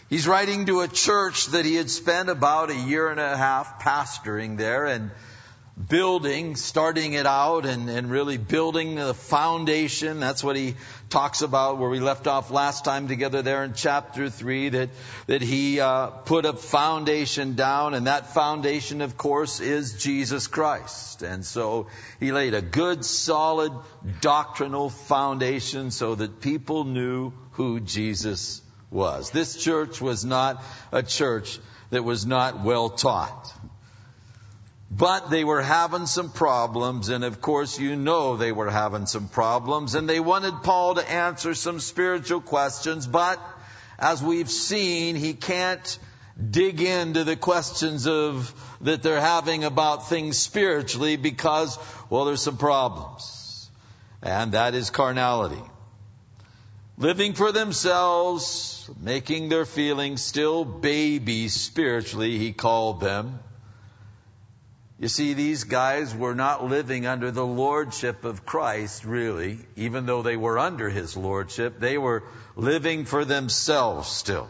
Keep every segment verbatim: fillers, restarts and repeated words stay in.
He's writing to a church that he had spent about a year and a half pastoring there and building, starting it out and, and really building the foundation. That's what he talks about where we left off last time together there in chapter three, that, that he uh, put a foundation down, and that foundation, of course, is Jesus Christ. And so he laid a good, solid doctrinal foundation so that people knew who Jesus was. This church was not a church that was not well taught. But they were having some problems, and of course you know they were having some problems, and they wanted Paul to answer some spiritual questions, but as we've seen, he can't dig into the questions of that they're having about things spiritually because, well, there's some problems, and that is carnality. Living for themselves, making their feelings still babies spiritually, he called them. You see, these guys were not living under the lordship of Christ, really. Even though they were under his lordship, they were living for themselves still.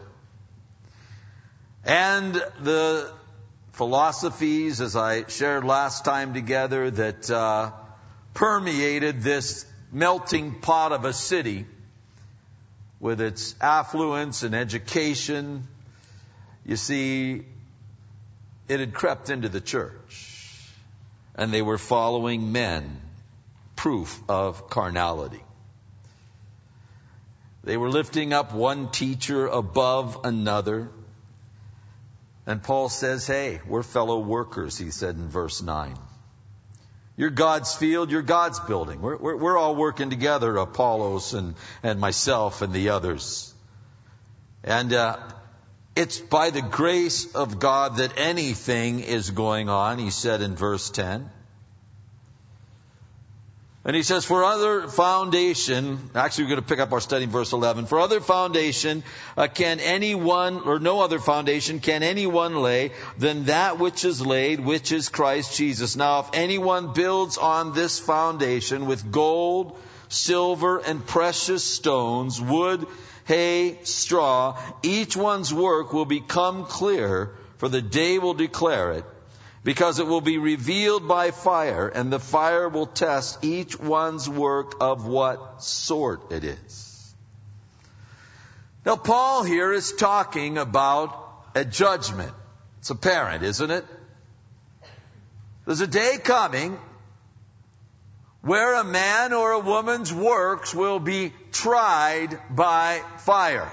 And the philosophies, as I shared last time together, that uh, permeated this melting pot of a city with its affluence and education, you see, it had crept into the church. And they were following men, proof of carnality. They were lifting up one teacher above another. And Paul says, hey, we're fellow workers, he said in verse nine. You're God's field, you're God's building. We're, we're, we're all working together, Apollos and, and myself and the others. And uh, it's by the grace of God that anything is going on, he said in verse ten. And he says, for other foundation, actually we're going to pick up our study in verse eleven. For other foundation uh, can anyone, or no other foundation can anyone lay than that which is laid, which is Christ Jesus. Now if anyone builds on this foundation with gold, silver, and precious stones, wood, hay, straw, each one's work will become clear, for the day will declare it, because it will be revealed by fire, and the fire will test each one's work of what sort it is. Now, Paul here is talking about a judgment. It's apparent, isn't it? There's a day coming where a man or a woman's works will be tried by fire.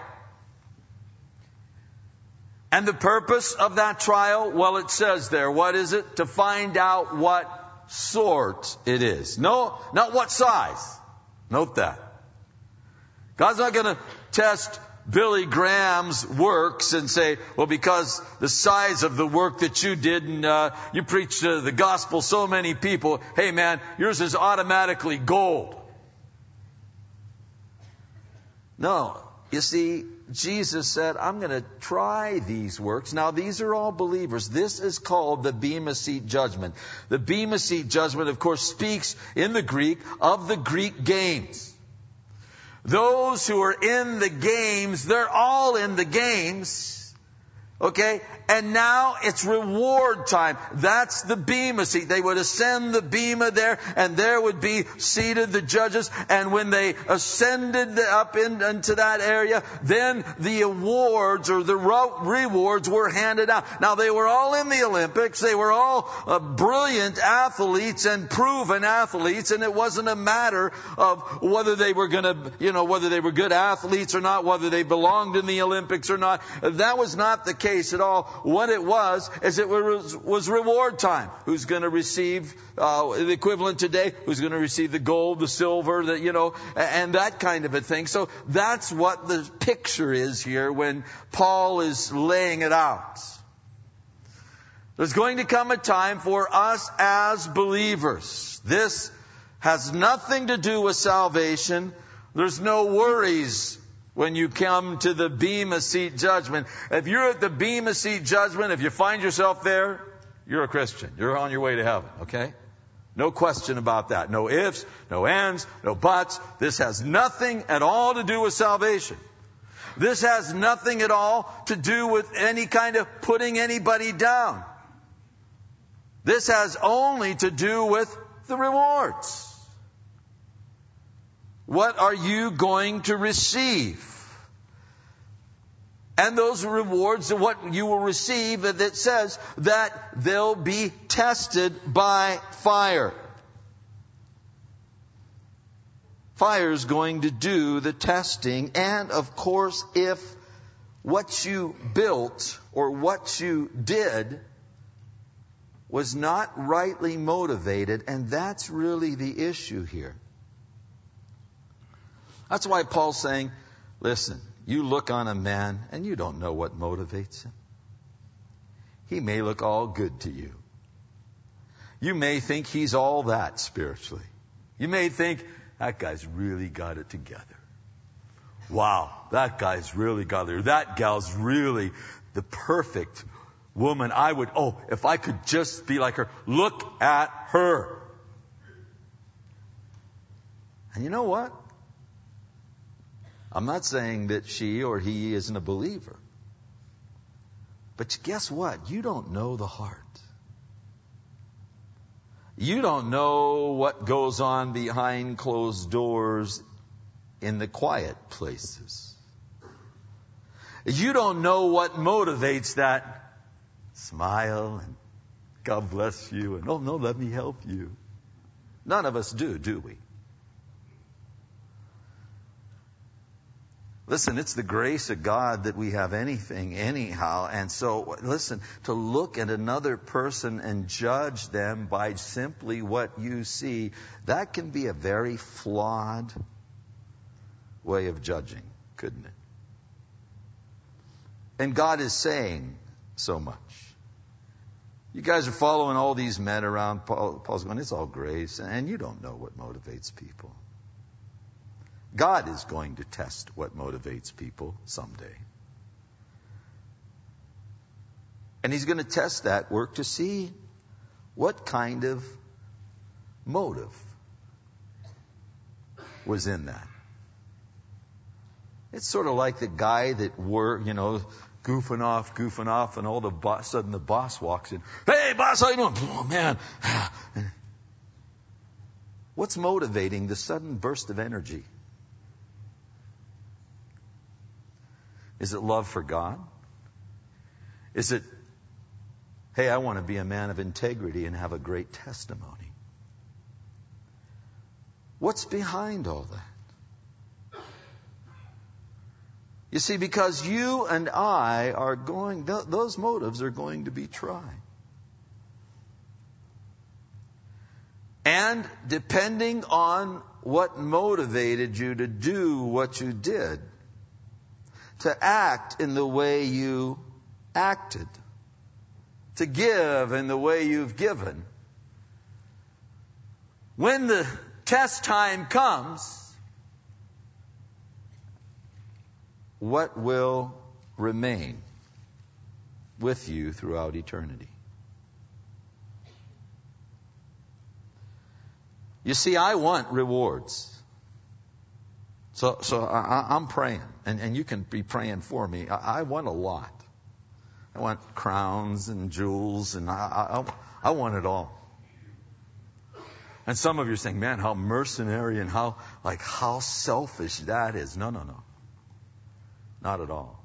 And the purpose of that trial, well, it says there, what is it? To find out what sort it is. No, not what size. Note that. God's not going to test Billy Graham's works and say, well, because the size of the work that you did and uh, you preached uh, the gospel so many people, hey man, yours is automatically gold. No, you see, Jesus said, I'm going to try these works. Now, these are all believers. This is called the Bema Seat judgment. The Bema Seat judgment, of course, speaks in the Greek of the Greek games. Those who are in the games, they're all in the games. Okay? And now it's reward time. That's the Bema Seat. They would ascend the Bema there, and there would be seated the judges. And when they ascended up in, into that area, then the awards or the rewards were handed out. Now, they were all in the Olympics. They were all uh, brilliant athletes and proven athletes. And it wasn't a matter of whether they were going to, you know, whether they were good athletes or not, whether they belonged in the Olympics or not. That was not the case at all. What it was, is it was, was reward time. Who's going to receive uh, the equivalent today? Who's going to receive the gold, the silver, the, you know, and that kind of a thing. So that's what the picture is here when Paul is laying it out. There's going to come a time for us as believers. This has nothing to do with salvation. There's no worries when you come to the Bema Seat judgment. If you're at the Bema Seat judgment, if you find yourself there, you're a Christian. You're on your way to heaven, okay? No question about that. No ifs, no ands, no buts. This has nothing at all to do with salvation. This has nothing at all to do with any kind of putting anybody down. This has only to do with the rewards. What are you going to receive? And those rewards, what you will receive, that says that they'll be tested by fire. Fire is going to do the testing. And of course, if what you built or what you did was not rightly motivated, and that's really the issue here. That's why Paul's saying, listen, you look on a man and you don't know what motivates him. He may look all good to you. You may think he's all that spiritually. You may think, that guy's really got it together. Wow, that guy's really got it. That gal's really the perfect woman. I would, oh, if I could just be like her. Look at her. And you know what? I'm not saying that she or he isn't a believer. But guess what? You don't know the heart. You don't know what goes on behind closed doors in the quiet places. You don't know what motivates that smile and God bless you and oh no, let me help you. None of us do, do we? Listen, it's the grace of God that we have anything anyhow. And so, listen, to look at another person and judge them by simply what you see, that can be a very flawed way of judging, couldn't it? And God is saying so much. You guys are following all these men around. Paul, Paul's going, it's all grace, and you don't know what motivates people. God is going to test what motivates people someday. And He's going to test that work to see what kind of motive was in that. It's sort of like the guy that were, you know, goofing off, goofing off, and all the boss, sudden the boss walks in. Hey, boss, how you doing? Oh, man. What's motivating the sudden burst of energy? Is it love for God? Is it, hey, I want to be a man of integrity and have a great testimony? What's behind all that? You see, because you and I are going, th- those motives are going to be tried. And depending on what motivated you to do what you did, to act in the way you acted, to give in the way you've given, when the test time comes, what will remain with you throughout eternity? You see, I want rewards. So, so I, I'm praying, and, and you can be praying for me. I, I want a lot. I want crowns and jewels, and I, I, I want it all. And some of you are saying, man, how mercenary and how, like, how selfish that is. No, no, no. Not at all.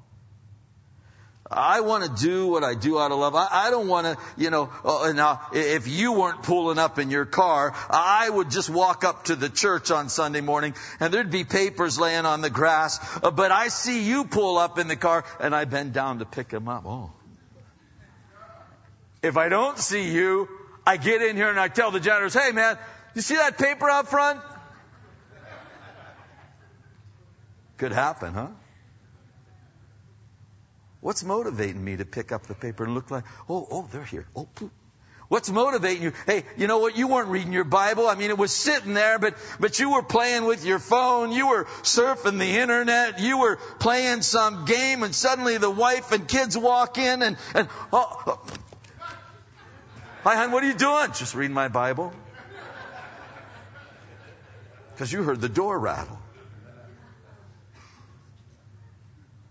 I want to do what I do out of love. I, I don't want to, you know, uh, now, if you weren't pulling up in your car, I would just walk up to the church on Sunday morning and there'd be papers laying on the grass. Uh, but I see you pull up in the car and I bend down to pick them up. Oh. If I don't see you, I get in here and I tell the janitors, hey man, you see that paper out front? Could happen, huh? What's motivating me to pick up the paper and look like, oh, oh, they're here. Oh, poof. What's motivating you? Hey, you know what? You weren't reading your Bible. I mean, it was sitting there, but, but you were playing with your phone. You were surfing the internet. You were playing some game, and suddenly the wife and kids walk in and, and oh, oh. Hi, hon, what are you doing? Just reading my Bible. Because you heard the door rattle.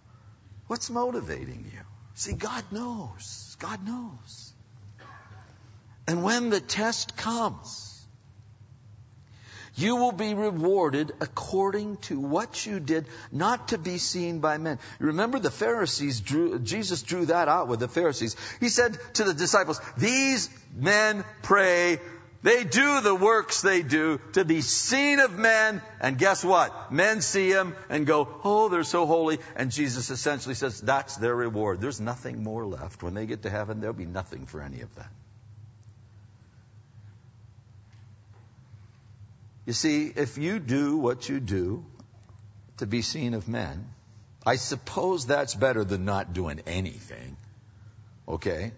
What's motivating you? See, God knows. God knows. And when the test comes, you will be rewarded according to what you did, not to be seen by men. Remember the Pharisees drew, Jesus drew that out with the Pharisees. He said to the disciples, these men pray, they do the works they do to be seen of men. And guess what? Men see them and go, oh, they're so holy. And Jesus essentially says, that's their reward. There's nothing more left. When they get to heaven, there'll be nothing for any of that. You see, if you do what you do to be seen of men, I suppose that's better than not doing anything. Okay?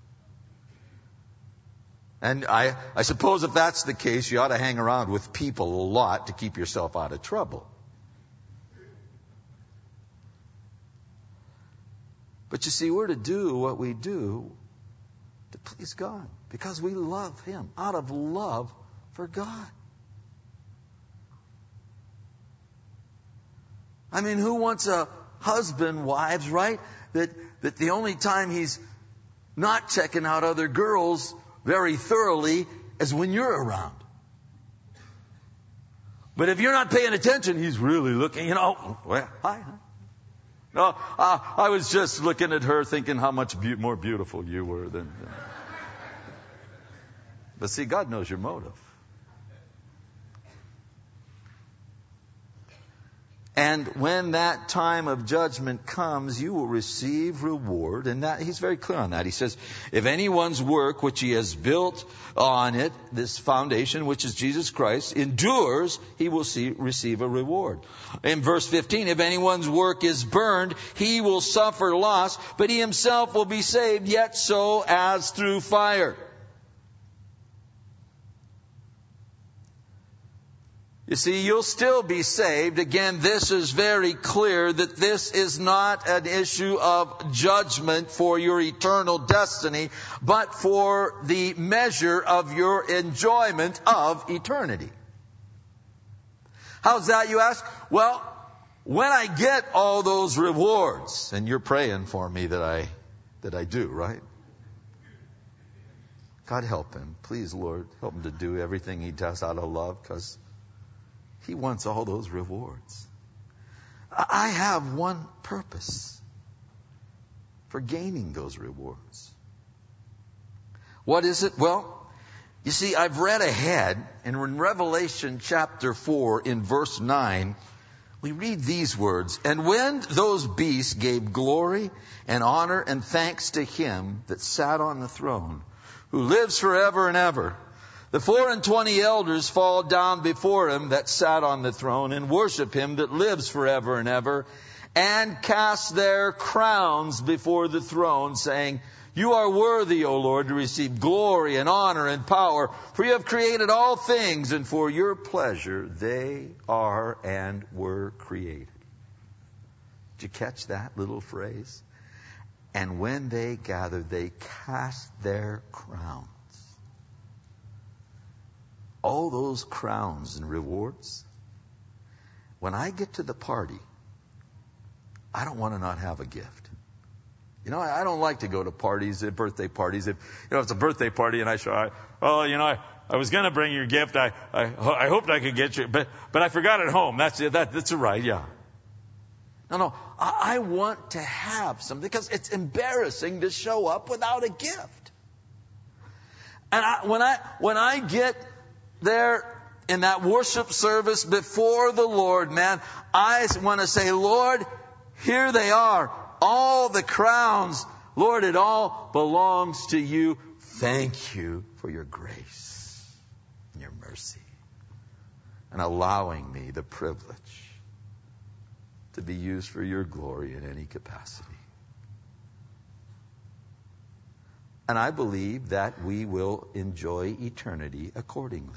And I, I suppose if that's the case, you ought to hang around with people a lot to keep yourself out of trouble. But you see, we're to do what we do to please God because we love Him, out of love for God. I mean, who wants a husband, wives, right? That that the only time he's not checking out other girls very thoroughly is when you're around. But if you're not paying attention, he's really looking, you know, well, hi, hi. No, uh, I was just looking at her thinking how much be- more beautiful you were than... than. But see, God knows your motive. And when that time of judgment comes, you will receive reward. And that, he's very clear on that. He says, if anyone's work, which he has built on it, this foundation, which is Jesus Christ, endures, he will see, receive a reward. In verse fifteen, if anyone's work is burned, he will suffer loss, but he himself will be saved, yet so as through fire. You see, you'll still be saved. Again, this is very clear that this is not an issue of judgment for your eternal destiny, but for the measure of your enjoyment of eternity. How's that, you ask? Well, when I get all those rewards, and you're praying for me that I, that I do, right? God help him. Please, Lord, help him to do everything he does out of love, because he wants all those rewards. I have one purpose for gaining those rewards. What is it? Well, you see, I've read ahead, and in Revelation chapter four, in verse nine, we read these words, and when those beasts gave glory and honor and thanks to him that sat on the throne, who lives forever and ever, the four and twenty elders fall down before him that sat on the throne and worship him that lives forever and ever, and cast their crowns before the throne, saying, you are worthy, O Lord, to receive glory and honor and power, for you have created all things, and for your pleasure they are and were created. Did you catch that little phrase? And when they gathered, they cast their crowns. All those crowns and rewards. When I get to the party, I don't want to not have a gift. You know, I don't like to go to parties, birthday parties. If you know, it's a birthday party and I show, I, oh, you know, I, I was going to bring your gift. I, I, I hoped I could get you, but, but I forgot at home. That's it. That, that's all right. Yeah. No, no. I, I want to have something because it's embarrassing to show up without a gift. And I, when I, when I get there in that worship service before the Lord, man, I want to say, Lord, here they are. All the crowns. Lord, it all belongs to you. Thank you for your grace and your mercy and allowing me the privilege to be used for your glory in any capacity. And I believe that we will enjoy eternity accordingly.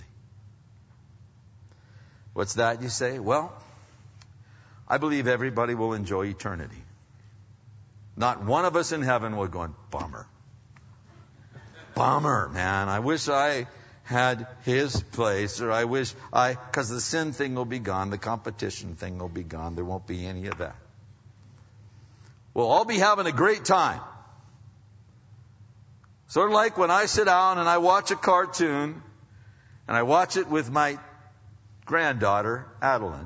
What's that, you say? Well, I believe everybody will enjoy eternity. Not one of us in heaven will go, bummer. Bummer, man. I wish I had his place, or I wish I, because the sin thing will be gone, the competition thing will be gone. There won't be any of that. we'll all be having a great time. Sort of like when I sit down and I watch a cartoon, and I watch it with my granddaughter, Adeline.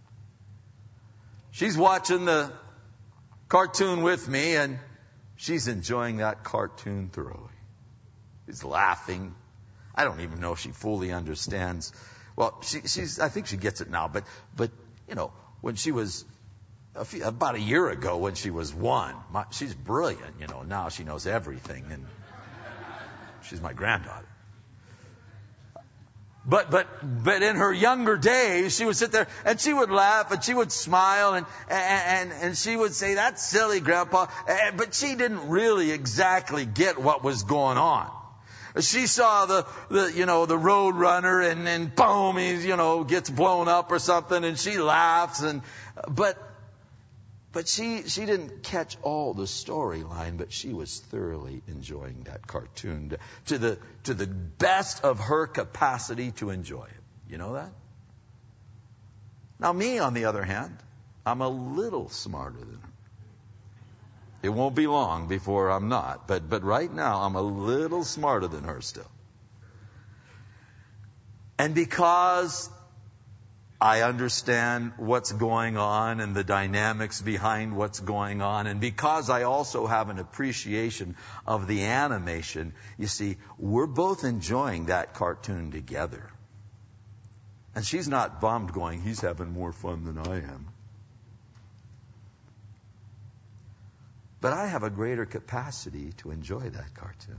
She's watching the cartoon with me, and she's enjoying that cartoon thoroughly. She's laughing. I don't even know if she fully understands. Well, she, she's, I think she gets it now, but, but, you know, when she was, a few, about a year ago when she was one, my, she's brilliant, you know, now she knows everything, and she's my granddaughter. But, but, but in her younger days, she would sit there and she would laugh and she would smile and, and, and she would say, "That's silly, Grandpa." But she didn't really exactly get what was going on. She saw the, the, you know, the road runner and, and boom, he, you know, gets blown up or something, and she laughs and, but, but she, she didn't catch all the storyline, but she was thoroughly enjoying that cartoon to, to the, to the best of her capacity to enjoy it. You know that? Now me, on the other hand, I'm a little smarter than her. It won't be long before I'm not, but, but right now I'm a little smarter than her still. And because I understand what's going on and the dynamics behind what's going on, and because I also have an appreciation of the animation, you see, we're both enjoying that cartoon together. And she's not bummed going, "He's having more fun than I am." But I have a greater capacity to enjoy that cartoon.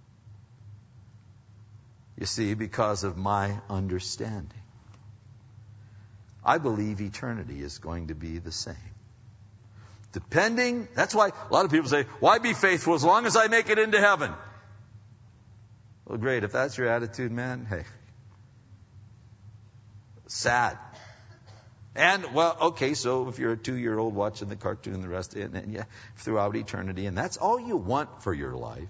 You see, because of my understanding. I believe eternity is going to be the same. Depending, that's why a lot of people say, "Why be faithful as long as I make it into heaven?" Well, great. If that's your attitude, man, hey. Sad. And, well, okay, so if you're a two-year-old watching the cartoon the rest of it, and yeah, throughout eternity, and that's all you want for your life,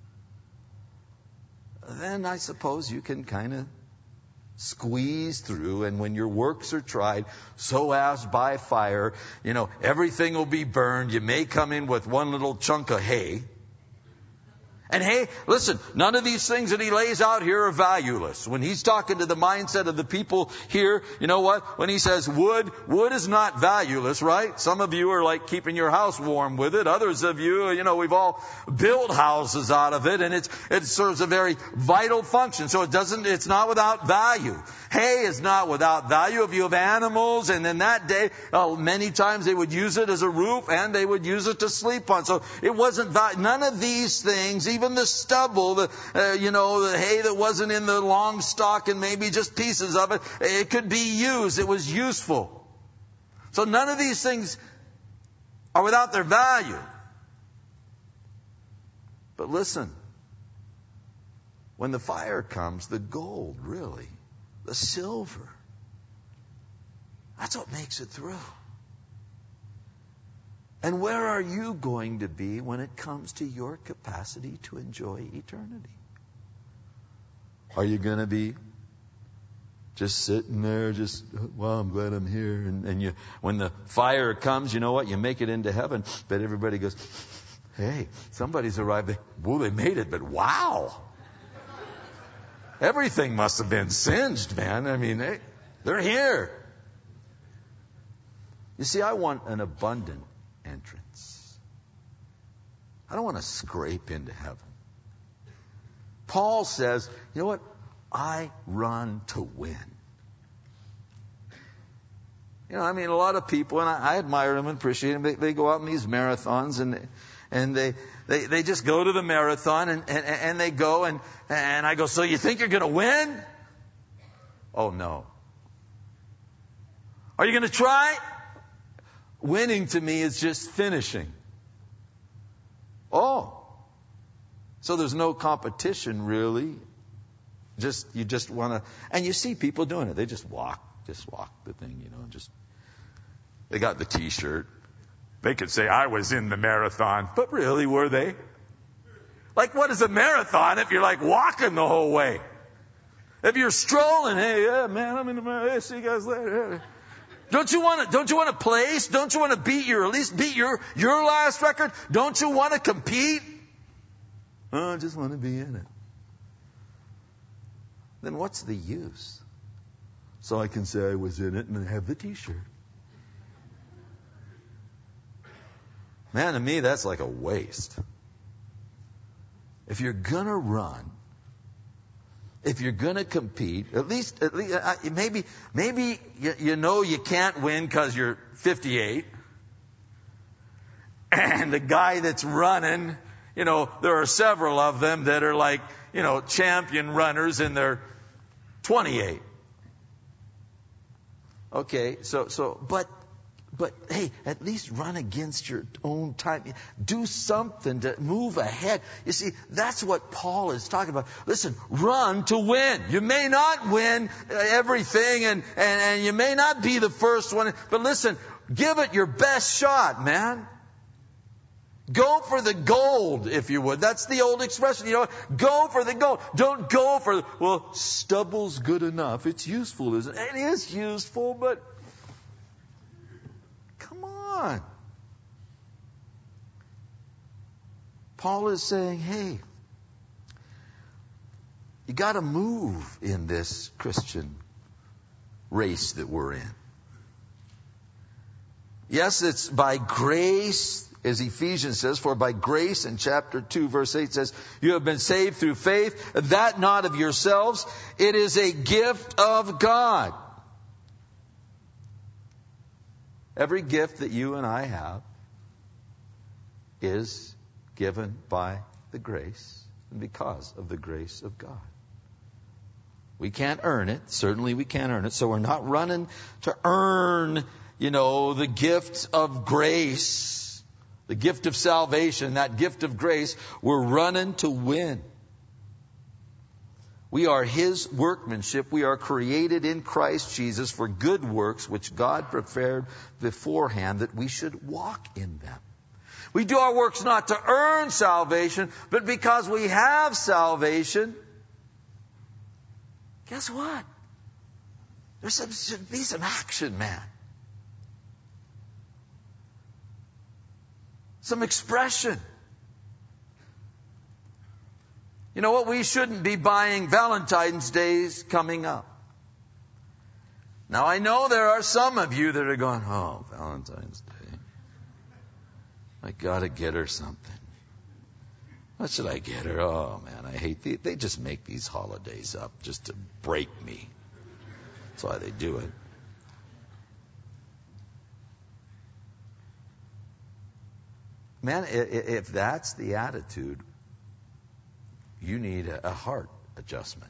then I suppose you can kind of squeeze through, and when your works are tried, so as by fire, you know, everything will be burned. You may come in with one little chunk of hay. And hey, listen, none of these things that he lays out here are valueless. When he's talking to the mindset of the people here, you know what? When he says wood, wood is not valueless, right? Some of you are like keeping your house warm with it. Others of you, you know, we've all built houses out of it, and it's, it serves a very vital function. So it doesn't, it's not without value. Hay is not without value. If you have animals, and in that day, uh, many times they would use it as a roof, and they would use it to sleep on. So it wasn't val- none of these things, even Even the stubble, the, uh, you know, the hay that wasn't in the long stalk and maybe just pieces of it, it could be used. It was useful. So none of these things are without their value. But listen, when the fire comes, the gold, really, the silver, that's what makes it through. And where are you going to be when it comes to your capacity to enjoy eternity? Are you going to be just sitting there, just, "Well, I'm glad I'm here." And, and you, when the fire comes, you know what? You make it into heaven, but everybody goes, "Hey, somebody's arrived. Well, they made it, but wow. Everything must have been singed, man. I mean, they, they're here." You see, I want an abundant entrance. I don't want to scrape into heaven. Paul says, you know what? I run to win. You know, I mean, a lot of people, and I, I admire them and appreciate them, they, they go out in these marathons, and and they they, they just go to the marathon, and, and, and they go, and, and I go, "So you think you're going to win?" "Oh, no." "Are you going to try?" Winning to me is just finishing. Oh. So there's no competition, really. Just, you just want to, and you see people doing it. They just walk, just walk the thing, you know, just, they got the t-shirt. They could say, "I was in the marathon," but really, were they? Like, what is a marathon if you're like walking the whole way? If you're strolling, "Hey, yeah, man, I'm in the marathon. Hey, see you guys later." Don't you want to, don't you want to place? Don't you want to beat your, at least beat your, your last record? Don't you want to compete? Oh, I just want to be in it. Then what's the use? So I can say I was in it and have the t-shirt. Man, to me, that's like a waste. If you're going to run, if you're going to compete, at least, at least uh, maybe, maybe you, you know you can't win because you're fifty-eight. And the guy that's running, you know, there are several of them that are like, you know, champion runners and they're twenty-eight. Okay, so, so, but, but hey, at least run against your own time. Do something to move ahead. You see, that's what Paul is talking about. Listen, run to win. You may not win everything and, and, and you may not be the first one, but listen, give it your best shot, man. Go for the gold, if you would. That's the old expression, you know. Go for the gold. Don't go for, well, stubble's good enough. It's useful, isn't it? It is useful, but come on. Paul is saying, hey, you got to move in this Christian race that we're in. Yes, it's by grace, as Ephesians says, for by grace in chapter two, verse eight says, you have been saved through faith, that not of yourselves. It is a gift of God. Every gift that you and I have is given by the grace and because of the grace of God. We can't earn it. Certainly we can't earn it. So we're not running to earn, you know, the gift of grace. The gift of salvation, that gift of grace, we're running to win. We are His workmanship. We are created in Christ Jesus for good works, which God prepared beforehand that we should walk in them. We do our works not to earn salvation, but because we have salvation. Guess what? There should be some action, man. Some expression. You know what? We shouldn't be buying Valentine's Days coming up. Now, I know there are some of you that are going, oh, Valentine's Day. I got to get her something. What should I get her? Oh, man, I hate the, they just make these holidays up just to break me. That's why they do it. Man, if that's the attitude, you need a heart adjustment.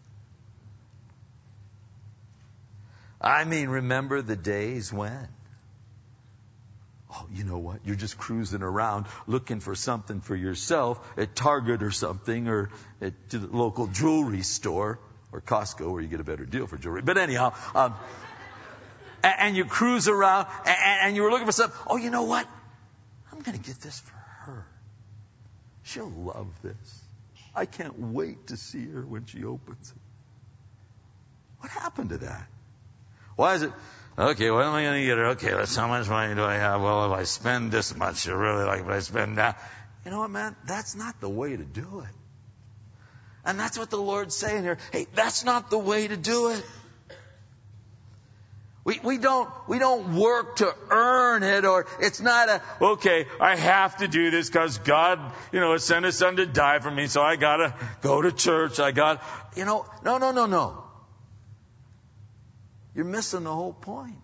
I mean, remember the days when? Oh, you know what? You're just cruising around looking for something for yourself at Target or something, or at the local jewelry store, or Costco where you get a better deal for jewelry. But anyhow, um, and, and you cruise around and, and you were looking for something. Oh, you know what? I'm going to get this for her. She'll love this. I can't wait to see her when she opens it. What happened to that? Why is it, okay, what am I going to get her? Okay, let's, how much money do I have? Well, if I spend this much, you really like it, but I spend that. You know what, man? That's not the way to do it. And that's what the Lord's saying here. Hey, that's not the way to do it. We, we don't, we don't work to earn it, or it's not a, okay, I have to do this because God, you know, sent His Son to die for me, so I gotta go to church, I got, you know, no, no, no, no. You're missing the whole point.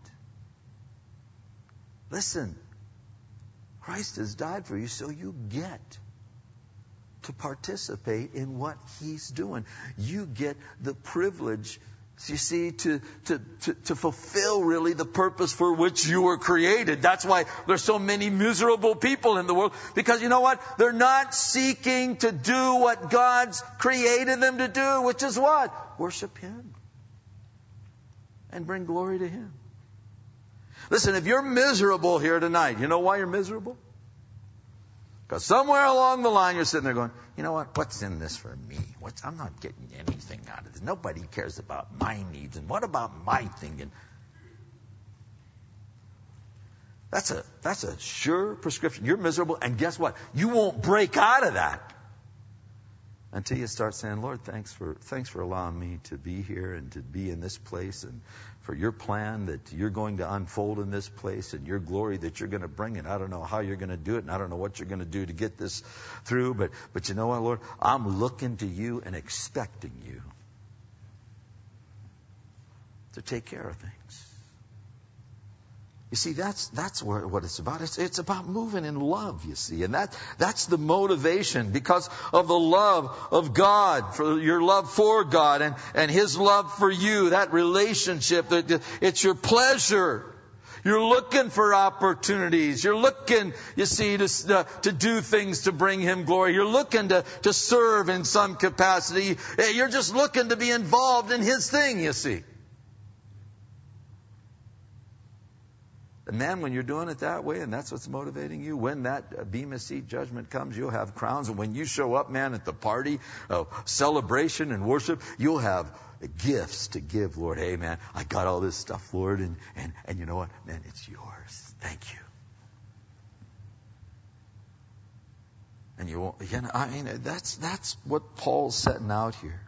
Listen, Christ has died for you, so you get to participate in what He's doing. You get the privilege, you see, to, to, to, to fulfill really the purpose for which you were created. That's why there's so many miserable people in the world. Because you know what? They're not seeking to do what God's created them to do, which is what? Worship Him. And bring glory to Him. Listen, if you're miserable here tonight, you know why you're miserable? Because somewhere along the line you're sitting there going, you know what, what's in this for me? What's, I'm not getting anything out of this. Nobody cares about my needs. And what about my thing? And That's a, that's a sure prescription. You're miserable, and guess what? You won't break out of that until you start saying, Lord, thanks for, thanks for allowing me to be here and to be in this place, and for your plan that you're going to unfold in this place, and your glory that you're going to bring. And I don't know how you're going to do it, and I don't know what you're going to do to get this through, but, but you know what, Lord? I'm looking to you and expecting you to take care of things. You see, that's that's where, what it's about. It's, it's about moving in love, you see. And that that's the motivation, because of the love of God, for your love for God and, and His love for you, that relationship. That it's your pleasure. You're looking for opportunities. You're looking, you see, to, uh, to do things to bring Him glory. You're looking to, to serve in some capacity. You're just looking to be involved in His thing, you see. And man, when you're doing it that way, and that's what's motivating you, when that Bema Seat judgment comes, you'll have crowns. And when you show up, man, at the party of celebration and worship, you'll have gifts to give, Lord. Hey, man, I got all this stuff, Lord. And, and, and you know what? Man, it's yours. Thank you. And you won't, you know, I mean, that's, that's what Paul's setting out here.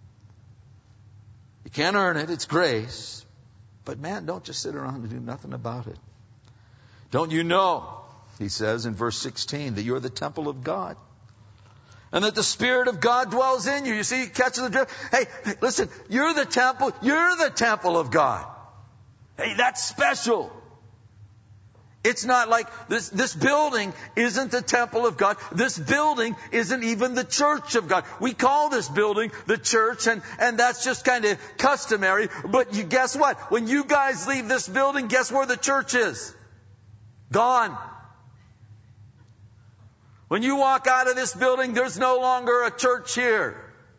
You can't earn it. It's grace. But man, don't just sit around and do nothing about it. Don't you know, he says in verse sixteen, that you're the temple of God, and that the Spirit of God dwells in you. You see, catch the drift. Hey, hey, listen, you're the temple. You're the temple of God. Hey, that's special. It's not like this, this building isn't the temple of God. This building isn't even the church of God. We call this building the church, and, and that's just kind of customary. But you guess what? When you guys leave this building, guess where the church is? Gone. When you walk out of this building, there's no longer a church here.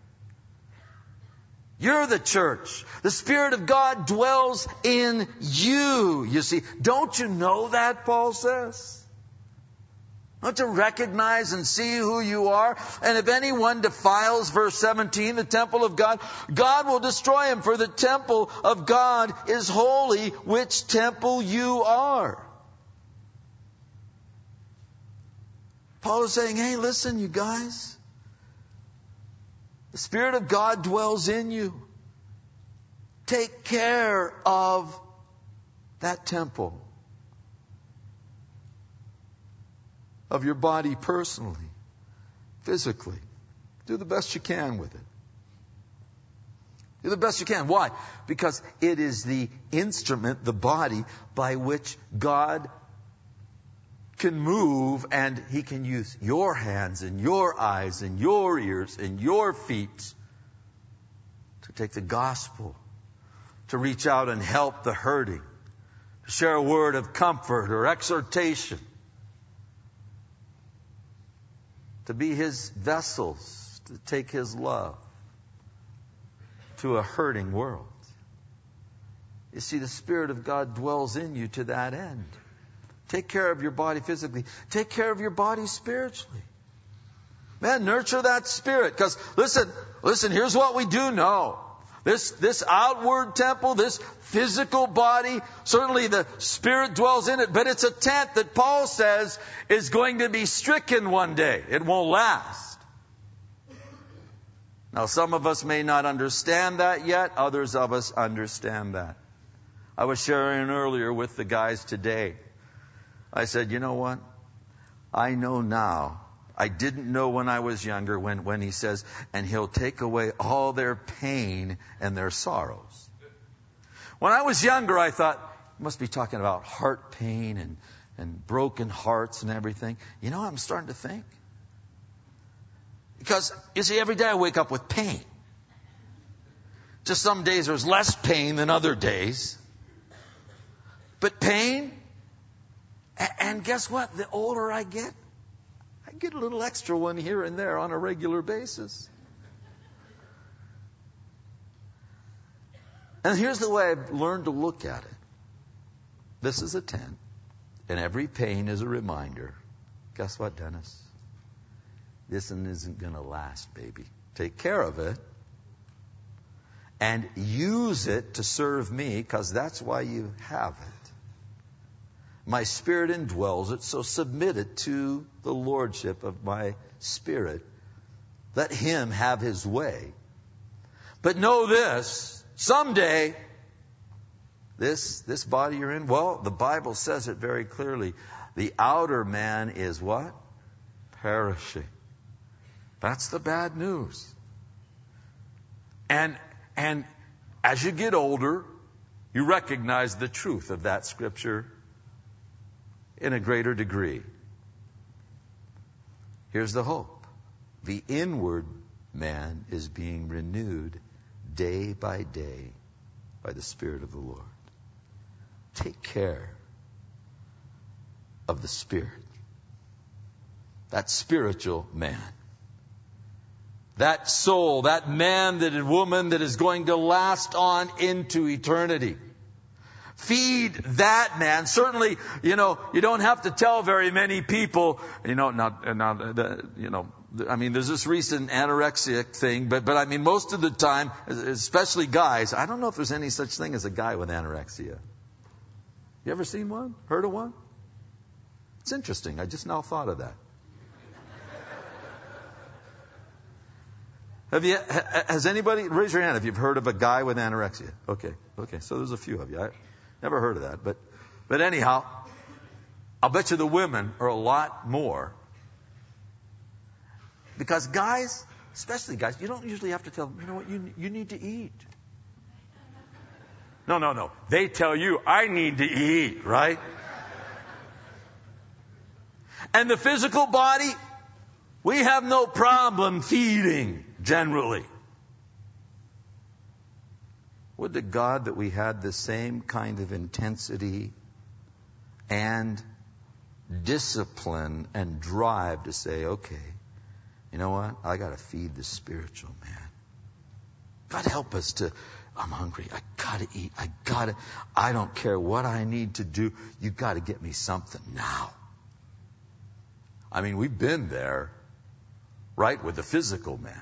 You're the church. The Spirit of God dwells in you, you see. Don't you know that, Paul says? Don't you recognize and see who you are? And if anyone defiles, verse seventeen, the temple of God, God will destroy him, for the temple of God is holy, which temple you are. Paul is saying, hey, listen, you guys. The Spirit of God dwells in you. Take care of that temple of your body personally, physically. Do the best you can with it. Do the best you can. Why? Because it is the instrument, the body, by which God can move, and He can use your hands and your eyes and your ears and your feet to take the gospel, to reach out and help the hurting, to share a word of comfort or exhortation, to be His vessels, to take His love to a hurting world. You see, the Spirit of God dwells in you to that end. Take care of your body physically. Take care of your body spiritually. Man, nurture that spirit. Because listen, listen, here's what we do know. This, this outward temple, this physical body, certainly the Spirit dwells in it, but it's a tent that Paul says is going to be stricken one day. It won't last. Now, some of us may not understand that yet. Others of us understand that. I was sharing earlier with the guys today. I said, you know what? I know now. I didn't know when I was younger when, when he says, and He'll take away all their pain and their sorrows. When I was younger, I thought, he must be talking about heart pain and, and broken hearts and everything. You know what I'm starting to think? Because, you see, every day I wake up with pain. Just some days there's less pain than other days. But pain. And guess what? The older I get, I get a little extra one here and there on a regular basis. And here's the way I've learned to look at it. This is a tent, and every pain is a reminder. Guess what, Dennis? This one isn't going to last, baby. Take care of it. And use it to serve me, because that's why you have it. My spirit indwells it, so submit it to the lordship of my spirit. Let him have his way. But know this, someday, this, this body you're in, well, the Bible says it very clearly. The outer man is what? Perishing. That's the bad news. And, and as you get older, you recognize the truth of that scripture in a greater degree. Here's the hope. The inward man is being renewed day by day by the Spirit of the Lord. Take care of the Spirit. That spiritual man. That soul, that man, that woman that is going to last on into eternity. Feed that man. Certainly, you know, you don't have to tell very many people, you know, now, now, the, you know, I mean, there's this recent anorexic thing, but, but I mean, most of the time, especially guys, I don't know if there's any such thing as a guy with anorexia. You ever seen one? Heard of one? It's interesting. I just now thought of that. Have you, has anybody, raise your hand if you've heard of a guy with anorexia. Okay, okay, so there's a few of you. I never heard of that, but, but anyhow, I'll bet you the women are a lot more. Because guys, especially guys, you don't usually have to tell them, you know what, you, you need to eat. No, no, no. They tell you, I need to eat, right? And the physical body, we have no problem feeding, generally. Would to God that we had the same kind of intensity and discipline and drive to say, okay, you know what? I got to feed the spiritual man. God help us to, I'm hungry. I got to eat. I got to, I don't care what I need to do. You got to get me something now. I mean, we've been there, right, with the physical man.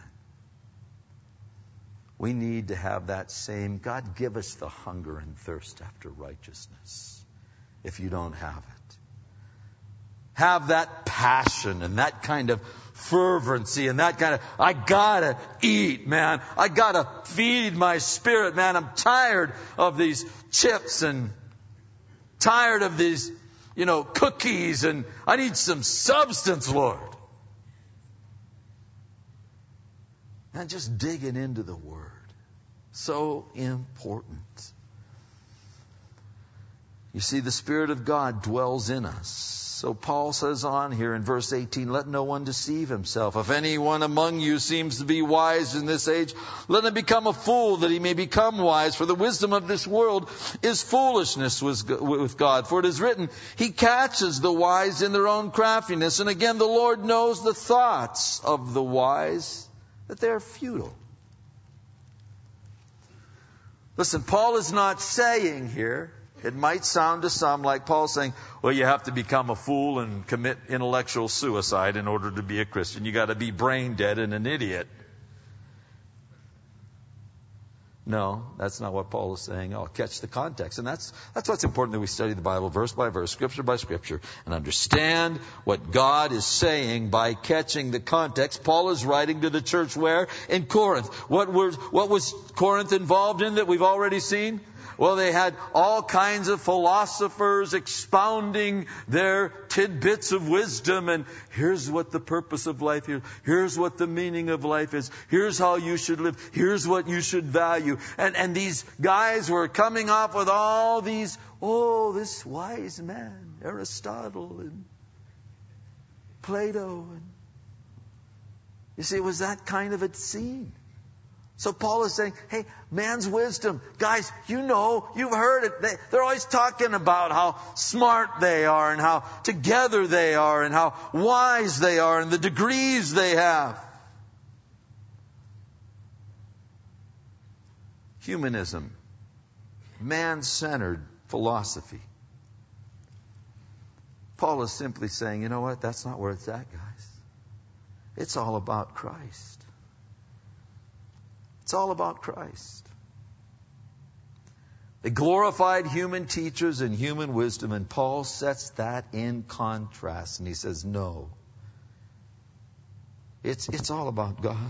We need to have that same, God, give us the hunger and thirst after righteousness if you don't have it. Have that passion and that kind of fervency and that kind of, I gotta eat, man. I gotta feed my spirit, man. I'm tired of these chips and tired of these, you know, cookies, and I need some substance, Lord. And just digging into the Word. So important. You see, the Spirit of God dwells in us. So Paul says on here in verse eighteen, let no one deceive himself. If anyone among you seems to be wise in this age, let him become a fool that he may become wise. For the wisdom of this world is foolishness with God. For it is written, he catches the wise in their own craftiness. And again, the Lord knows the thoughts of the wise, that they are futile. Listen, Paul is not saying here, it might sound to some like Paul saying, well, you have to become a fool and commit intellectual suicide in order to be a Christian. You got to be brain dead and an idiot. No, that's not what Paul is saying. I'll catch the context. And that's, that's what's important, that we study the Bible verse by verse, scripture by scripture, and understand what God is saying by catching the context. Paul is writing to the church where? In Corinth. What was, what was Corinth involved in that we've already seen? Well, they had all kinds of philosophers expounding their tidbits of wisdom. And here's what the purpose of life is. Here's what the meaning of life is. Here's how you should live. Here's what you should value. And, and these guys were coming off with all these, oh, this wise man, Aristotle and Plato. And you see, it was that kind of a scene. So Paul is saying, hey, man's wisdom. Guys, you know, you've heard it. They, they're always talking about how smart they are and how together they are and how wise they are and the degrees they have. Humanism, man-centered philosophy. Paul is simply saying, you know what? That's not where it's at, guys. It's all about Christ. It's all about Christ. They glorified human teachers and human wisdom, and Paul sets that in contrast, and he says, no. It's, it's all about God.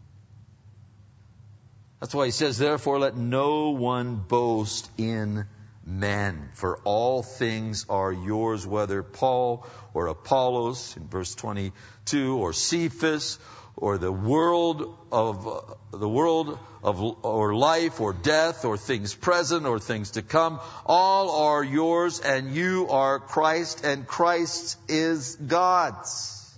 That's why he says, therefore let no one boast in men, for all things are yours, whether Paul or Apollos, in verse twenty-two, or Cephas, or the world of uh, the world of or life or death or things present or things to come, all are yours, and you are Christ, and Christ is God's.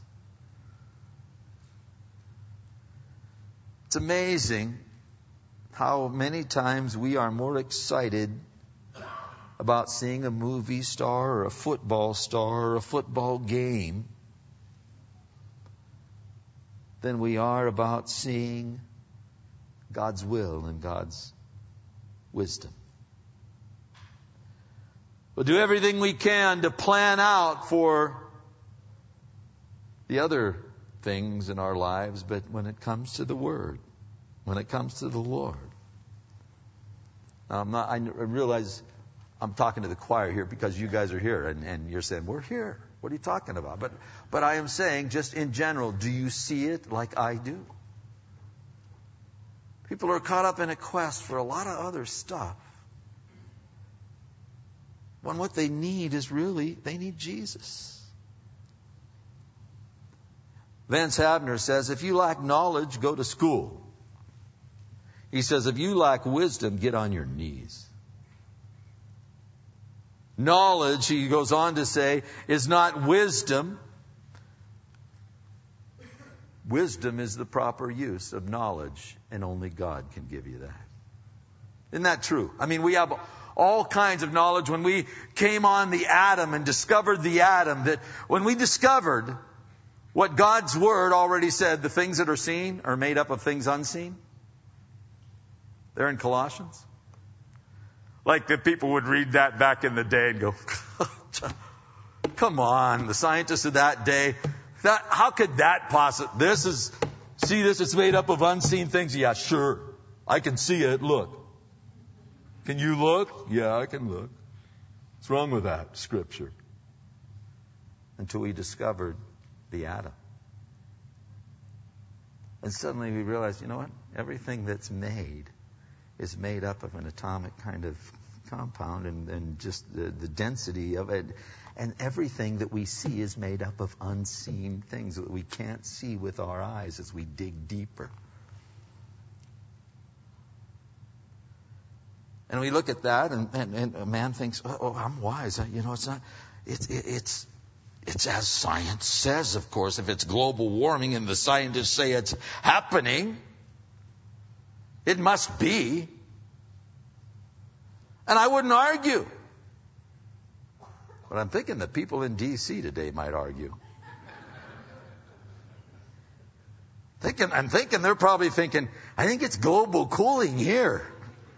It's amazing how many times we are more excited about seeing a movie star or a football star or a football game than we are about seeing God's will and God's wisdom. We'll do everything we can to plan out for the other things in our lives, but when it comes to the Word, when it comes to the Lord. Now, I'm not, I realize I'm talking to the choir here because you guys are here and, and you're saying, we're here. What are you talking about? But, but I am saying, just in general, do you see it like I do? People are caught up in a quest for a lot of other stuff, when what they need is really, they need Jesus. Vance Havner says, if you lack knowledge, go to school. He says, if you lack wisdom, get on your knees. Knowledge, he goes on to say, is not wisdom. Wisdom is the proper use of knowledge, and only God can give you that. Isn't that true? I mean, we have all kinds of knowledge. When we came on the atom and discovered the atom, that when we discovered what God's Word already said, the things that are seen are made up of things unseen. They're in Colossians. Like the people would read that back in the day and go, come on, the scientists of that day, that, how could that possibly, this is, see this, it's made up of unseen things. Yeah, sure. I can see it. Look. Can you look? Yeah, I can look. What's wrong with that scripture? Until we discovered the atom. And suddenly we realized, you know what? Everything that's made is made up of an atomic kind of compound, and, and just the, the density of it. And everything that we see is made up of unseen things that we can't see with our eyes as we dig deeper. And we look at that, and, and, and a man thinks, oh, oh, I'm wise. You know, it's not, it's, it, it's, it's as science says, of course. If it's global warming and the scientists say it's happening, it must be. And I wouldn't argue. But I'm thinking the people in D C today might argue. Thinking, I'm thinking they're probably thinking, I think it's global cooling here.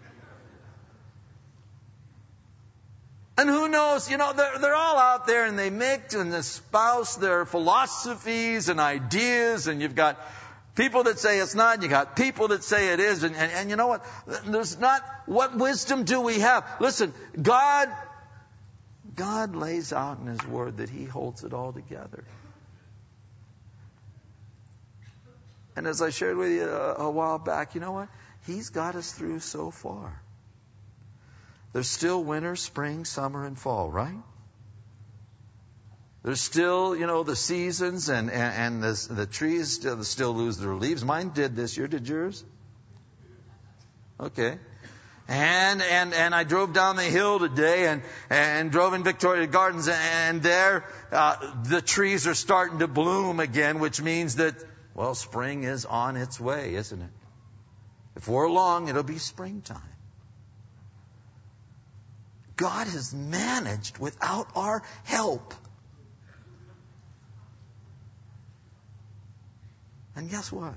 And who knows, you know, they're, they're all out there and they mix and espouse their philosophies and ideas, and you've got people that say it's not, and you got people that say it is, and, and, and you know what? There's not, what wisdom do we have? Listen, God, God lays out in His Word that He holds it all together. And as I shared with you a, a while back, you know what? He's got us through so far. There's still winter, spring, summer, and fall, right? There's still, you know, the seasons, and, and, and the, the trees still, still lose their leaves. Mine did this year. Did yours? Okay. And, and, and I drove down the hill today and, and drove in Victoria Gardens, and there, uh, the trees are starting to bloom again, which means that, well, spring is on its way, isn't it? Before long, it'll be springtime. God has managed without our help. And guess what?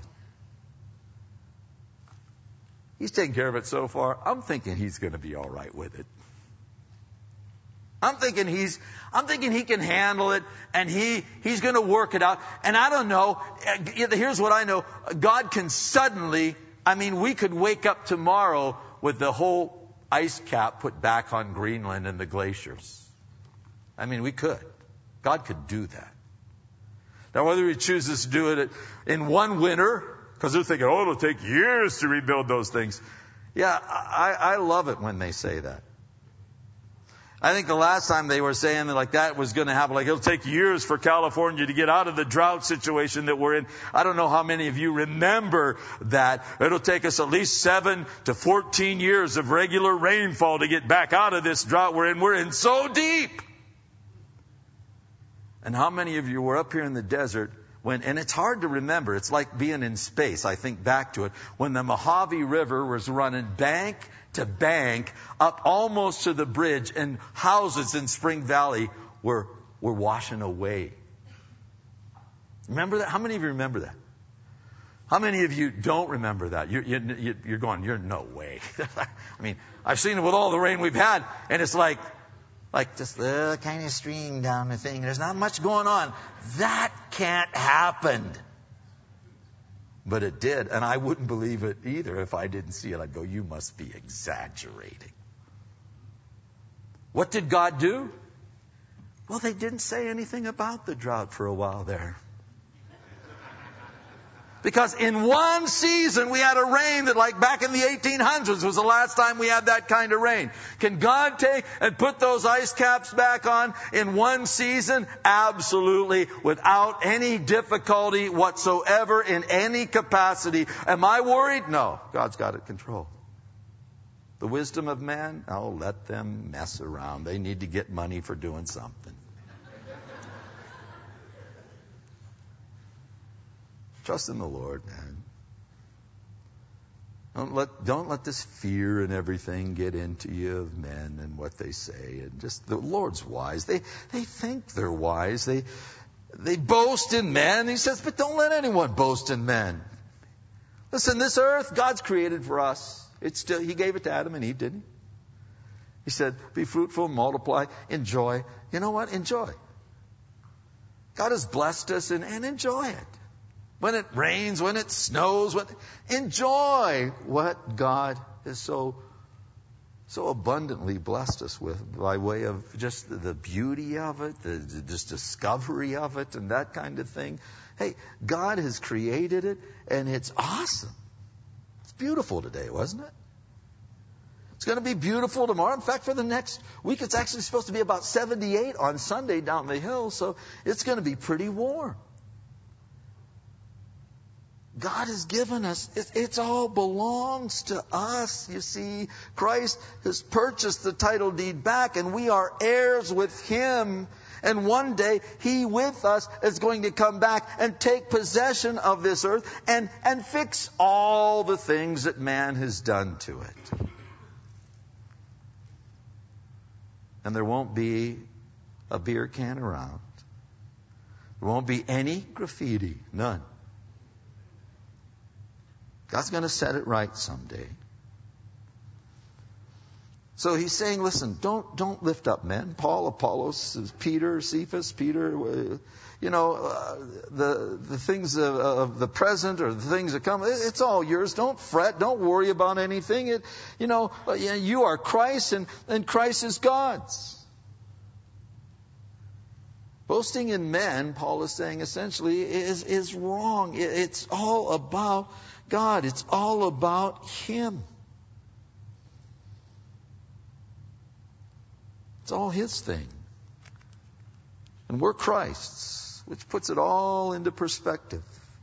He's taken care of it so far. I'm thinking He's going to be all right with it. I'm thinking he's, I'm thinking He can handle it, and he, He's going to work it out. And I don't know, here's what I know. God can suddenly, I mean, we could wake up tomorrow with the whole ice cap put back on Greenland and the glaciers. I mean, we could. God could do that. Now, whether he chooses to do it in one winter, because they're thinking, oh, it'll take years to rebuild those things. Yeah, I, I love it when they say that. I think the last time they were saying that like that was going to happen, like it'll take years for California to get out of the drought situation that we're in. I don't know how many of you remember that. It'll take us at least seven to fourteen years of regular rainfall to get back out of this drought we're in. We're in so deep. And how many of you were up here in the desert when, and it's hard to remember, it's like being in space. I think back to it, when the Mojave River was running bank to bank up almost to the bridge, and houses in Spring Valley were, were washing away. Remember that? How many of you remember that? How many of you don't remember that? You're, you, you're going, you're no way. I mean, I've seen it with all the rain we've had, and it's like, like just a kind of stream down the thing. There's not much going on. That can't happen. But it did, and I wouldn't believe it either if I didn't see it. I'd go, you must be exaggerating. What did God do? Well, they didn't say anything about the drought for a while there. Because in one season we had a rain that, like back in the eighteen hundreds was the last time we had that kind of rain. Can God take and put those ice caps back on in one season? Absolutely, without any difficulty whatsoever in any capacity. Am I worried? No. God's got it controlled. The wisdom of man? Oh, let them mess around. They need to get money for doing something. Trust in the Lord, man. Don't let, don't let this fear and everything get into you of men and what they say. And just, the Lord's wise. They, they think they're wise. They, they boast in men. He says, but don't let anyone boast in men. Listen, this earth, God's created for us. It's still, He gave it to Adam and Eve, didn't He? He said, be fruitful, multiply, enjoy. You know what? Enjoy. God has blessed us, and, and enjoy it. When it rains, when it snows, when, enjoy what God has so, so abundantly blessed us with by way of just the, the beauty of it, the, the just discovery of it, and that kind of thing. Hey, God has created it, and it's awesome. It's beautiful today, wasn't it? It's going to be beautiful tomorrow. In fact, for the next week, it's actually supposed to be about seventy-eight on Sunday down the hill, so it's going to be pretty warm. God has given us, it, it all belongs to us. You see, Christ has purchased the title deed back, and we are heirs with Him. And one day, He with us is going to come back and take possession of this earth and, and fix all the things that man has done to it. And there won't be a beer can around. There won't be any graffiti, none. God's going to set it right someday. So He's saying, listen, don't don't lift up men. Paul, Apollos, Peter, Cephas, Peter, you know, uh, the the things of, of the present or the things that come, it's all yours. Don't fret. Don't worry about anything. It, you know, you are Christ, and, and Christ is God's. Boasting in men, Paul is saying essentially, is, is wrong. It's all about God. It's all about Him. It's all His thing. And we're Christ's, which puts it all into perspective.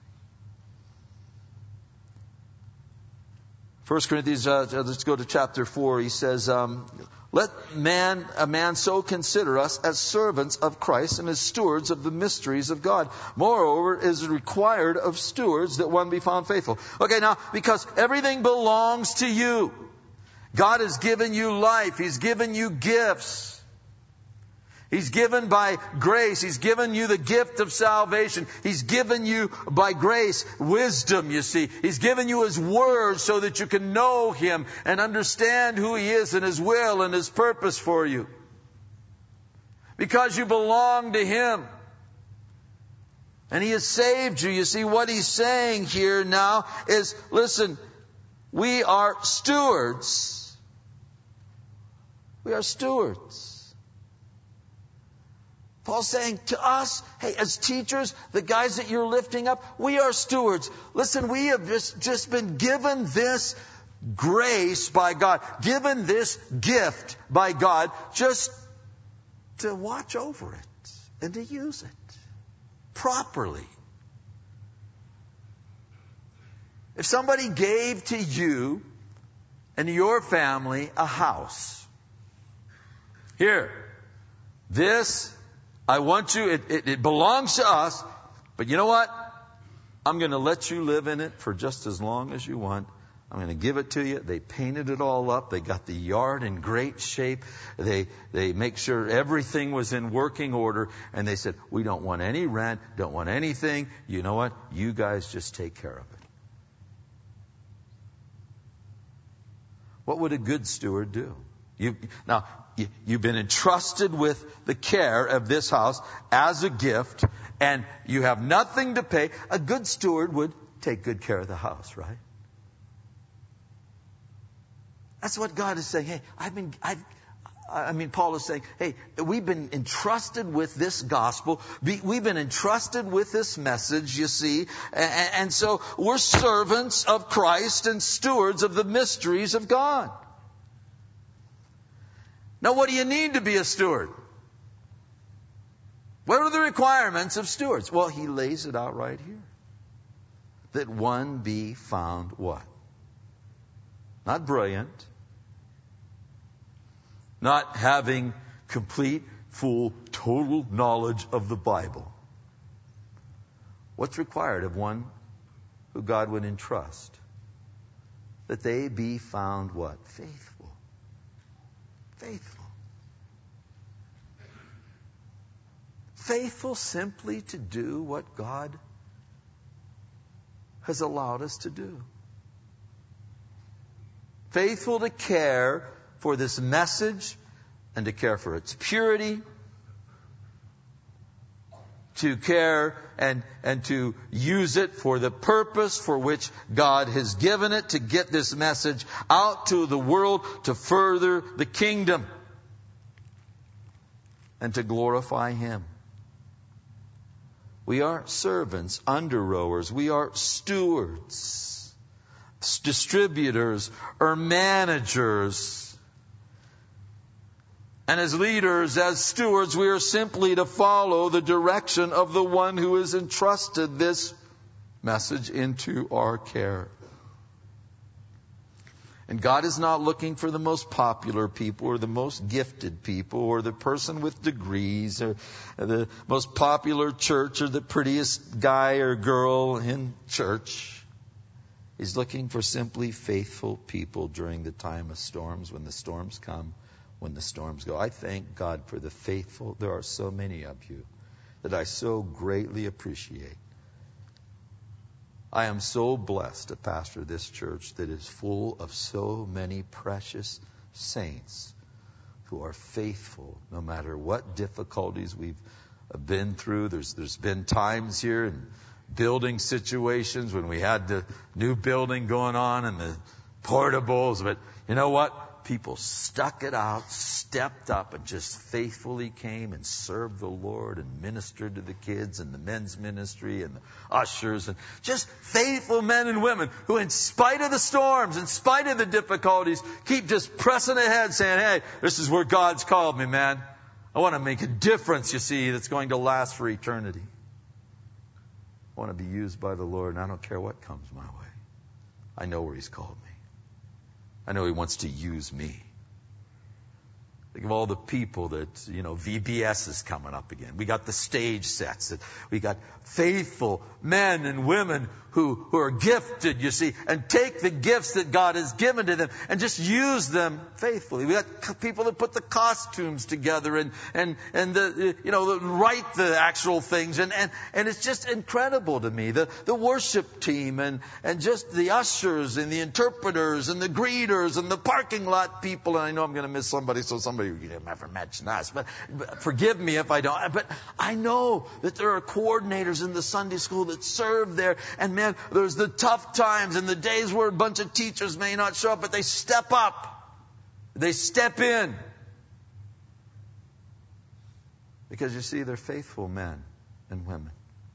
First Corinthians, uh, let's go to chapter four. He says, um, let man, a man so consider us as servants of Christ and as stewards of the mysteries of God. Moreover, it is required of stewards that one be found faithful. Okay, now, because everything belongs to you. God has given you life. He's given you gifts. He's given by grace. He's given you the gift of salvation. He's given you by grace wisdom, you see. He's given you His Word so that you can know Him and understand who He is and His will and His purpose for you. Because you belong to Him. And He has saved you. You see, what He's saying here now is, listen, we are stewards We are stewards. Paul's saying to us, hey, as teachers, the guys that you're lifting up, we are stewards. Listen, we have just, just been given this grace by God, given this gift by God, just to watch over it and to use it properly. If somebody gave to you and your family a house, here, this, I want you, it, it, it belongs to us, but you know what? I'm going to let you live in it for just as long as you want. I'm going to give it to you. They painted it all up. They got the yard in great shape. They they make sure everything was in working order. And they said, we don't want any rent, don't want anything. You know what? You guys just take care of it. What would a good steward do? You, now, you, you've been entrusted with the care of this house as a gift, and you have nothing to pay. A good steward would take good care of the house, right? That's what God is saying. Hey, I've been, I've, I mean, Paul is saying, hey, we've been entrusted with this gospel. We've been entrusted with this message, you see. And, and so we're servants of Christ and stewards of the mysteries of God. Now, what do you need to be a steward? What are the requirements of stewards? Well, he lays it out right here. That one be found what? Not brilliant. Not having complete, full, total knowledge of the Bible. What's required of one who God would entrust? That they be found what? Faithful. Faithful. Faithful simply to do what God has allowed us to do. Faithful to care for this message and to care for its purity, to care and, and to use it for the purpose for which God has given it, to get this message out to the world, to further the kingdom and to glorify Him. We are servants, under-rowers. We are stewards, distributors, or managers. And as leaders, as stewards, we are simply to follow the direction of the one who has entrusted this message into our care. And God is not looking for the most popular people or the most gifted people or the person with degrees or the most popular church or the prettiest guy or girl in church. He's looking for simply faithful people during the time of storms, when the storms come, when the storms go. I thank God for the faithful. There are so many of you that I so greatly appreciate. I am so blessed to pastor this church that is full of so many precious saints who are faithful no matter what difficulties we've been through. There's there's been times here in building situations when we had the new building going on and the portables, but you know what? People stuck it out, stepped up, and just faithfully came and served the Lord and ministered to the kids and the men's ministry and the ushers, and just faithful men and women who, in spite of the storms, in spite of the difficulties, keep just pressing ahead saying, hey, this is where God's called me, man. I want to make a difference, you see, that's going to last for eternity. I want to be used by the Lord, and I don't care what comes my way. I know where He's called me. I know He wants to use me. Think of all the people that, you know, V B S is coming up again. We got the stage sets. We got faithful men and women who, who are gifted, you see, and take the gifts that God has given to them and just use them faithfully. We got people that put the costumes together and, and, and the, you know, write the actual things. And, and, and it's just incredible to me. The, the worship team and, and just the ushers and the interpreters and the greeters and the parking lot people. And I know I'm going to miss somebody, so somebody will never mention us. But, but forgive me if I don't. But I know that there are coordinators in the Sunday school that serve there. And man, there's the tough times and the days where a bunch of teachers may not show up, but they step up. They step in Because you see, they're faithful men and women.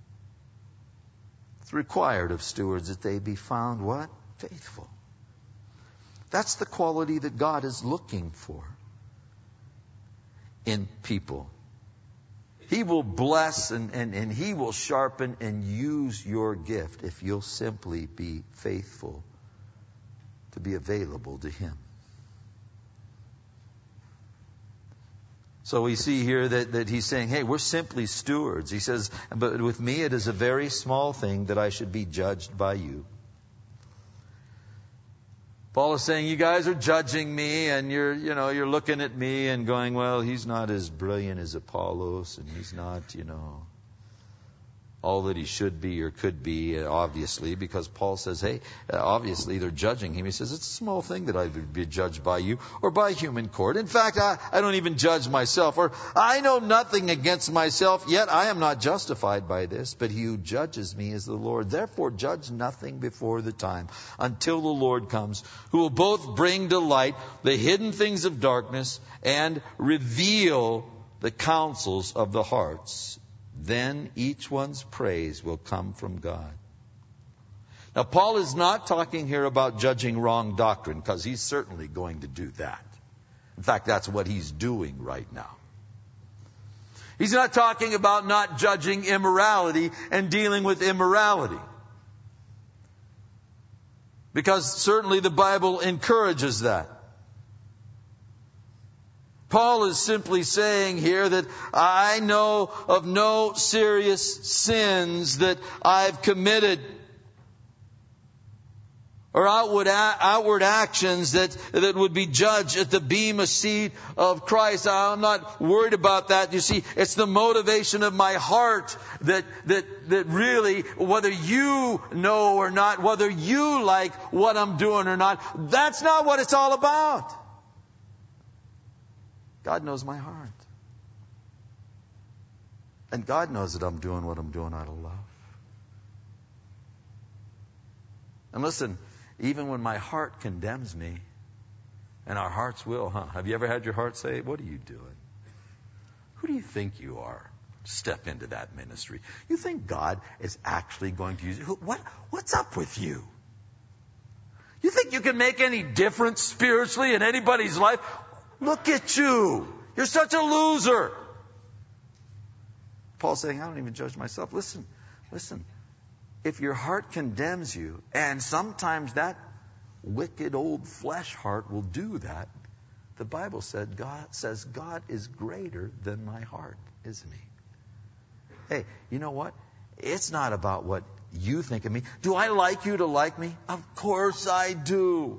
It's required of stewards that they be found what? Faithful. That's the quality that God is looking for in people. He will bless and, and, and He will sharpen and use your gift if you'll simply be faithful to be available to Him. So we see here that, that he's saying, hey, we're simply stewards. He says, but with me it is a very small thing that I should be judged by you. Paul is saying, you guys are judging me, and you're, you know, you're looking at me and going, well, he's not as brilliant as Apollos, and he's not, you know, all that he should be or could be, obviously, because Paul says, hey, obviously they're judging him. He says, it's a small thing that I would be judged by you or by human court. In fact, I, I don't even judge myself, or I know nothing against myself, yet I am not justified by this, but he who judges me is the Lord. Therefore, judge nothing before the time, until the Lord comes, who will both bring to light the hidden things of darkness and reveal the counsels of the hearts. Then each one's praise will come from God. Now, Paul is not talking here about judging wrong doctrine, because he's certainly going to do that. In fact, that's what he's doing right now. He's not talking about not judging immorality and dealing with immorality, because certainly the Bible encourages that. Paul is simply saying here that I know of no serious sins that I've committed, or outward outward actions that that would be judged at the bema seat of Christ. I'm not worried about that. You see, it's the motivation of my heart that that that really, whether you know or not, whether you like what I'm doing or not, that's not what it's all about. God knows my heart. And God knows that I'm doing what I'm doing out of love. And listen, even when my heart condemns me, and our hearts will, huh? Have you ever had your heart say, what are you doing? Who do you think you are? Step into that ministry. You think God is actually going to use you? What, what's up with you? You think you can make any difference spiritually in anybody's life? Look at you. You're such a loser. Paul's saying, I don't even judge myself. Listen, listen. If your heart condemns you, and sometimes that wicked old flesh heart will do that, the Bible said God says God is greater than my heart, isn't He? Hey, you know what? It's not about what you think of me. Do I like you to like me? Of course I do.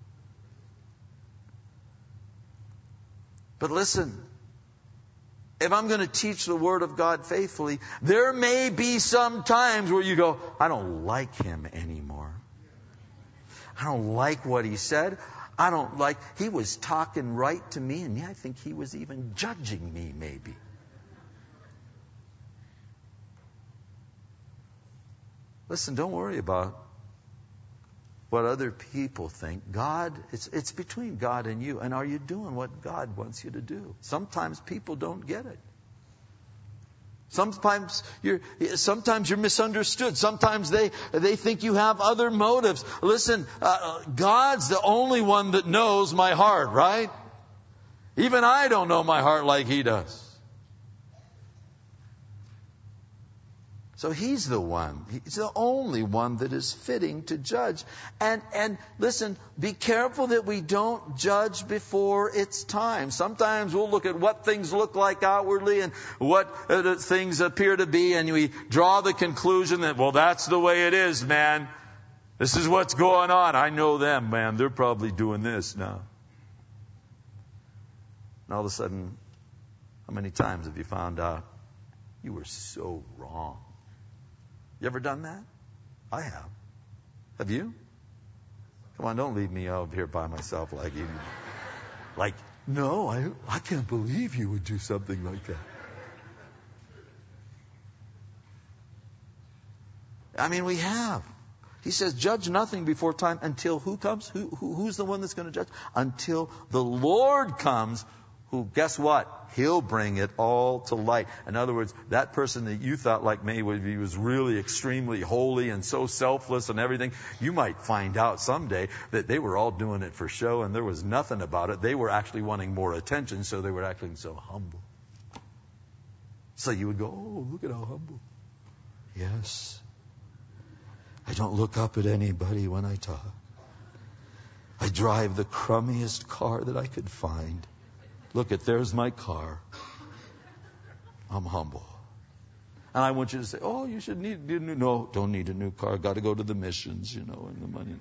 But listen, if I'm going to teach the Word of God faithfully, there may be some times where you go, I don't like him anymore. I don't like what he said. I don't like, he was talking right to me, and yeah, I think he was even judging me maybe. Listen, don't worry about what other people think. God, it's it's between God and you. And are you doing what God wants you to do? Sometimes people don't get it. Sometimes you're sometimes you're misunderstood. Sometimes they they think you have other motives. Listen, uh, God's the only one that knows my heart, right? Even I don't know my heart like He does. So He's the one. He's the only one that is fitting to judge. And and listen, be careful that we don't judge before it's time. Sometimes we'll look at what things look like outwardly and what uh, things appear to be, and we draw the conclusion that, well, that's the way it is, man. This is what's going on. I know them, man. They're probably doing this now. And all of a sudden, how many times have you found out you were so wrong? You ever done that? I have. Have you? Come on, don't leave me out here by myself like you. Like, no, I I can't believe you would do something like that. I mean, we have. He says, judge nothing before time until who comes? Who, who Who's the one that's going to judge? Until the Lord comes, who, guess what? He'll bring it all to light. In other words, that person that you thought like me, he was really extremely holy and so selfless and everything, you might find out someday that they were all doing it for show and there was nothing about it. They were actually wanting more attention, so they were acting so humble. So you would go, oh, look at how humble. Yes. I don't look up at anybody when I talk. I drive the crummiest car that I could find. Look at, there's my car. I'm humble. And I want you to say, oh, you should need a new, no, don't need a new car. Got to go to the missions, you know, and the money.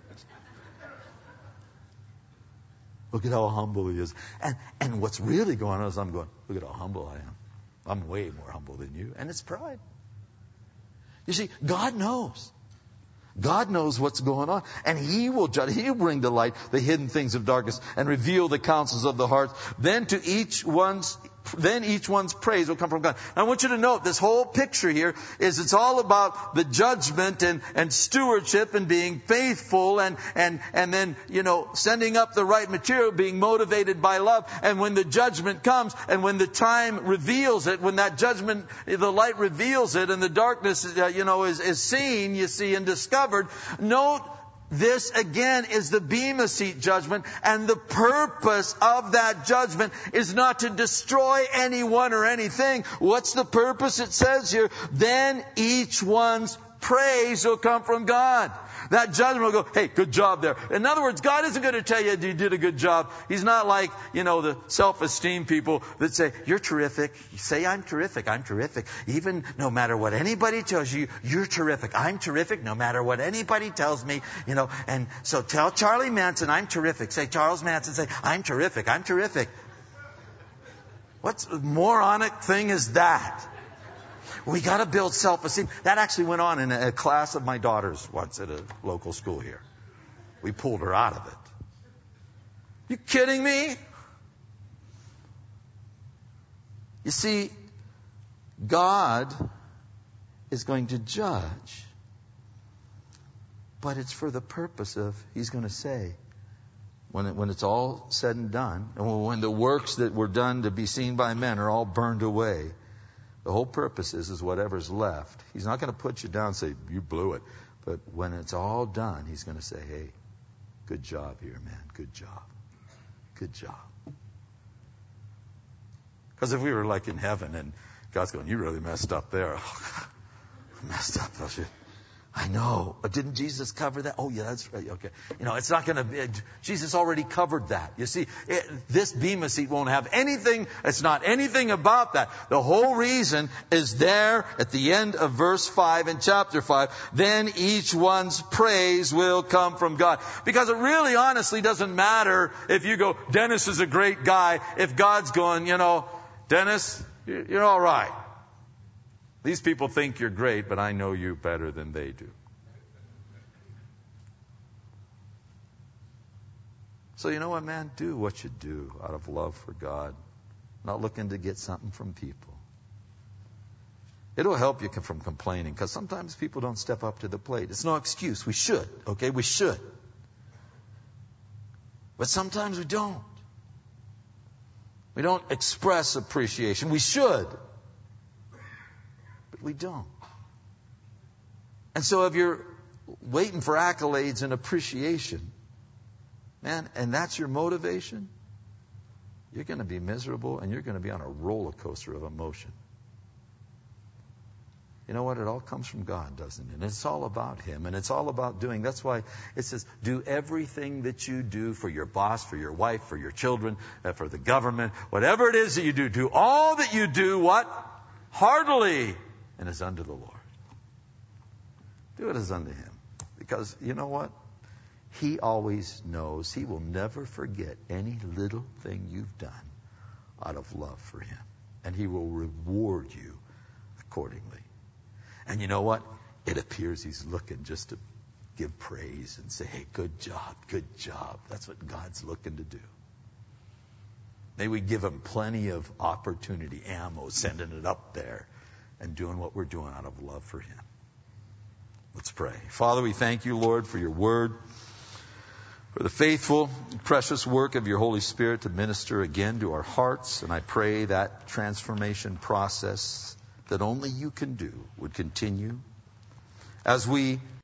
Look at how humble he is. And, and what's really going on is I'm going, look at how humble I am. I'm way more humble than you. And it's pride. You see, God knows. God knows what's going on, and He will judge. He'll bring to light the hidden things of darkness and reveal the counsels of the heart. Then to each one's, then each one's praise will come from God. Now, I want you to note this whole picture here is it's all about the judgment and, and stewardship and being faithful and, and, and then, you know, sending up the right material, being motivated by love. And when the judgment comes and when the time reveals it, when that judgment, the light reveals it and the darkness, uh, you know, is, is seen, you see, and discovered. Note, this again is the Bema Seat judgment, and the purpose of that judgment is not to destroy anyone or anything. What's the purpose? It says here, then each one's praise will come from God. That judgment will go, hey, good job there. In other words, God isn't going to tell you you did a good job. He's not like, you know, the self-esteem people that say, you're terrific. You say, I'm terrific. I'm terrific. Even no matter what anybody tells you, you're terrific. I'm terrific no matter what anybody tells me, you know. And so tell Charlie Manson, I'm terrific. Say, Charles Manson, say, I'm terrific. I'm terrific. What moronic thing is that? We got to build self-esteem. That actually went on in a class of my daughter's once at a local school here. We pulled her out of it. You kidding me? You see, God is going to judge, but it's for the purpose of, He's going to say, when it, when it's all said and done, and when the works that were done to be seen by men are all burned away, the whole purpose is, is whatever's left. He's not going to put you down and say, you blew it. But when it's all done, He's going to say, hey, good job here, man. Good job. Good job. Because if we were like in heaven and God's going, you really messed up there. messed up, don't you? I know. But didn't Jesus cover that? Oh, yeah, that's right. Okay. You know, it's not going to be, Jesus already covered that. You see, it, this Bema Seat won't have anything, it's not anything about that. The whole reason is there at the end of verse five in chapter five. Then each one's praise will come from God. Because it really honestly doesn't matter if you go, Dennis is a great guy, if God's going, you know, Dennis, you're all right. These people think you're great, but I know you better than they do. So you know what, man? Do what you do out of love for God. Not looking to get something from people. It'll help you from complaining, because sometimes people don't step up to the plate. It's no excuse. We should, okay? We should. But sometimes we don't. We don't express appreciation. We should. But we don't. And so if you're waiting for accolades and appreciation, man, and that's your motivation, you're going to be miserable and you're going to be on a roller coaster of emotion. You know what? It all comes from God, doesn't it? And it's all about Him. And it's all about doing. That's why it says, do everything that you do for your boss, for your wife, for your children, uh, for the government, whatever it is that you do, do all that you do, what? Heartily. And as unto the Lord. Do it as unto Him. Because you know what? He always knows. He will never forget any little thing you've done out of love for Him. And He will reward you accordingly. And you know what? It appears He's looking just to give praise and say, hey, good job, good job. That's what God's looking to do. May we give Him plenty of opportunity, ammo, sending it up there and doing what we're doing out of love for Him. Let's pray. Father, we thank You, Lord, for Your word. for the faithful, precious work of your Holy Spirit to minister again to our hearts. And I pray that transformation process that only you can do would continue as we